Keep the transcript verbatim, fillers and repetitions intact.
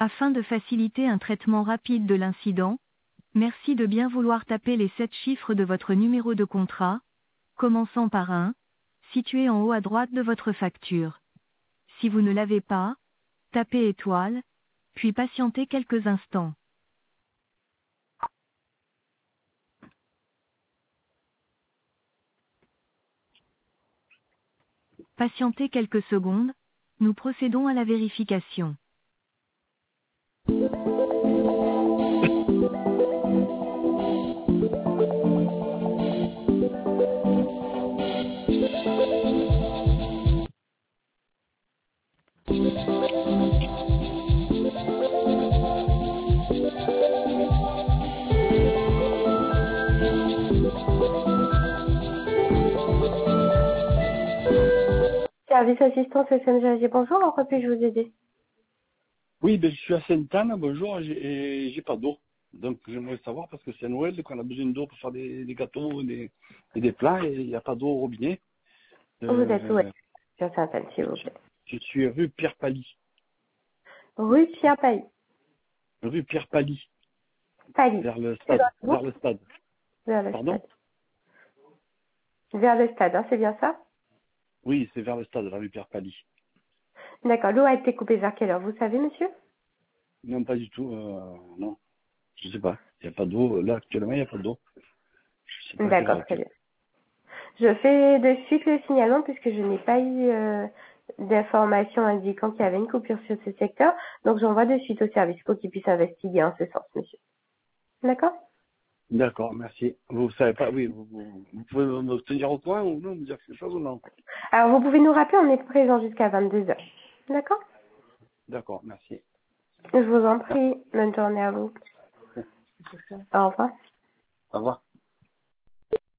Afin de faciliter un traitement rapide de l'incident, merci de bien vouloir taper les sept chiffres de votre numéro de contrat, commençant par un, situé en haut à droite de votre facture. Si vous ne l'avez pas, tapez étoile, puis patientez quelques instants. Patientez quelques secondes, nous procédons à la vérification. Service assistance S M G A G, bonjour, en quoi puis-je vous aider? Oui, ben, je suis à Sainte-Anne, bonjour, j'ai et j'ai pas d'eau. Donc j'aimerais savoir, parce que c'est Noël, qu'on a besoin d'eau pour faire des, des gâteaux des, et des plats, et il n'y a pas d'eau au robinet. Vous êtes où? Euh, Sur Sainte-Anne, s'il vous plaît. je suis rue Pierre Pally. Rue Pierre Pailly. Rue Pierre Pally, Pailly. vers le C'est stade. dans le Vers le stade. Vers le Pardon? stade. Vers le stade, hein, c'est bien ça? Oui, c'est vers le stade, la rue Pierre Pally. D'accord. L'eau a été coupée vers quelle heure, vous savez, monsieur? Non, pas du tout, euh, non. Je sais pas. Il n'y a pas d'eau. Là, actuellement, il n'y a pas d'eau. Je sais pas à quelle heure D'accord, elle très est. bien. Je fais de suite le signalement puisque je n'ai pas eu euh, d'informations indiquant qu'il y avait une coupure sur ce secteur. Donc j'envoie de suite au service pour qu'ils puissent investiguer en ce sens, monsieur. D'accord? D'accord, merci. Vous savez pas, oui, vous, vous, vous pouvez me tenir au courant ou non, me dire quelque chose ou non? Alors vous pouvez nous rappeler, on est présent jusqu'à vingt-deux heures. D'accord? D'accord, merci. Je vous en prie. Bonne journée à vous. Au revoir. Au revoir.